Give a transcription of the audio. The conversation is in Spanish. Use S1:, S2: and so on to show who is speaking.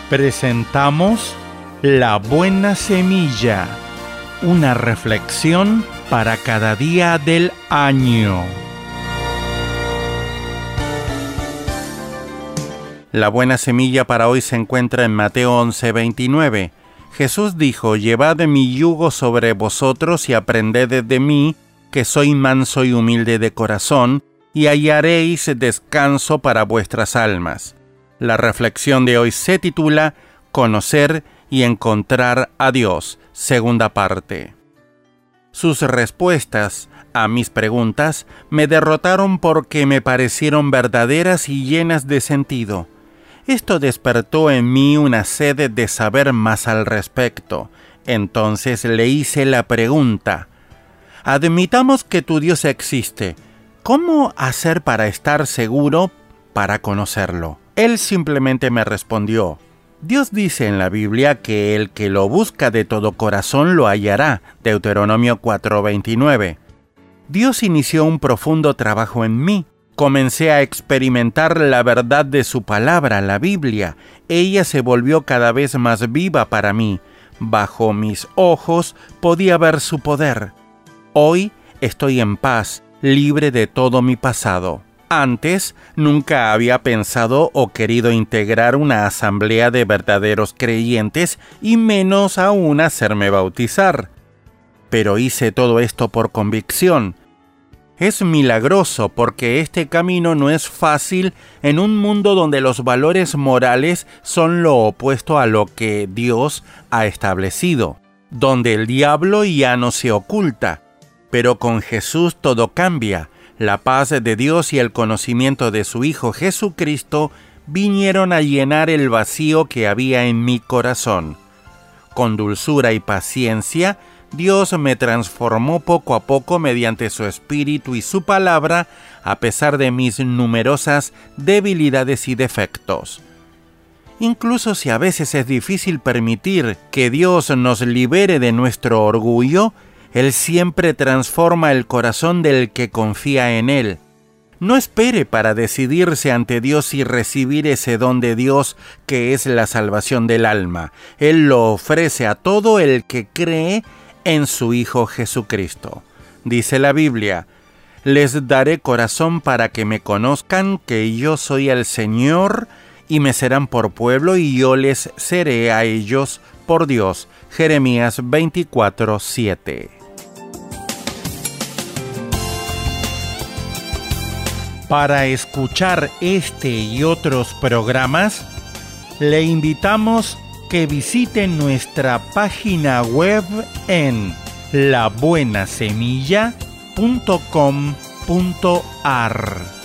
S1: Presentamos La Buena Semilla, una reflexión para cada día del año. La buena semilla para hoy se encuentra en Mateo 11:29. Jesús dijo: «Llevad mi yugo sobre vosotros y aprended de mí, que soy manso y humilde de corazón, y hallaréis descanso para vuestras almas». La reflexión de hoy se titula Conocer y encontrar a Dios, segunda parte. Sus respuestas a mis preguntas me derrotaron porque me parecieron verdaderas y llenas de sentido. Esto despertó en mí una sed de saber más al respecto. Entonces le hice la pregunta: admitamos que tu Dios existe. ¿Cómo hacer para estar seguro, para conocerlo? Él simplemente me respondió: Dios dice en la Biblia que el que lo busca de todo corazón lo hallará. Deuteronomio 4:29. Dios inició un profundo trabajo en mí. Comencé a experimentar la verdad de su palabra, la Biblia. Ella se volvió cada vez más viva para mí. Bajo mis ojos podía ver su poder. Hoy estoy en paz, libre de todo mi pasado. Antes nunca había pensado o querido integrar una asamblea de verdaderos creyentes y menos aún hacerme bautizar. Pero hice todo esto por convicción. Es milagroso porque este camino no es fácil en un mundo donde los valores morales son lo opuesto a lo que Dios ha establecido, donde el diablo ya no se oculta. Pero con Jesús todo cambia. La paz de Dios y el conocimiento de su Hijo Jesucristo vinieron a llenar el vacío que había en mi corazón. Con dulzura y paciencia, Dios me transformó poco a poco mediante su Espíritu y su palabra, a pesar de mis numerosas debilidades y defectos. Incluso si a veces es difícil permitir que Dios nos libere de nuestro orgullo, Él siempre transforma el corazón del que confía en Él. No espere para decidirse ante Dios y recibir ese don de Dios que es la salvación del alma. Él lo ofrece a todo el que cree en su Hijo Jesucristo. Dice la Biblia: «Les daré corazón para que me conozcan que yo soy el Señor, y me serán por pueblo, y yo les seré a ellos por Dios». Jeremías 24:7. Para escuchar este y otros programas, le invitamos que visite nuestra página web en labuenasemilla.com.ar.